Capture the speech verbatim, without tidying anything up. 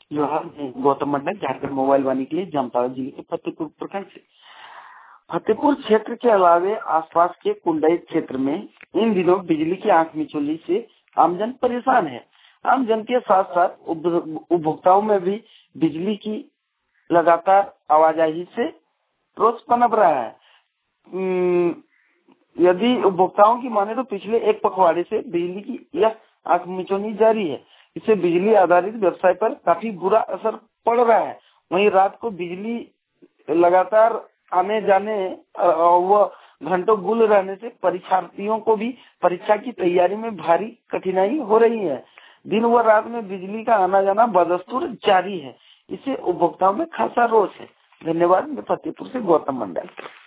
जोहार, मैं गौतम मंडल झारखंड मोबाइल वाणी के लिए जामताड़ा जिले के फतेहपुर प्रखंड से। फतेहपुर क्षेत्र के अलावे आसपास के कुंडई क्षेत्र में इन दिनों बिजली की आंख मिचौली से आमजन परेशान है। आमजन के साथ साथ उपभोक्ताओं में भी बिजली की लगातार आवाजाही से रोष पनप रहा है। यदि उपभोक्ताओं की माने तो पिछले एक पखवाड़े से बिजली की यह आंख मिचौनी जारी है। इससे बिजली आधारित व्यवसाय पर काफी बुरा असर पड़ रहा है। वहीं रात को बिजली लगातार आने जाने व घंटों गुल रहने से परीक्षार्थियों को भी परीक्षा की तैयारी में भारी कठिनाई हो रही है। दिन व रात में बिजली का आना जाना बदस्तूर जारी है। इससे उपभोक्ताओं में खासा रोष है। धन्यवाद। मैं फतेहपुर से गौतम मंडल।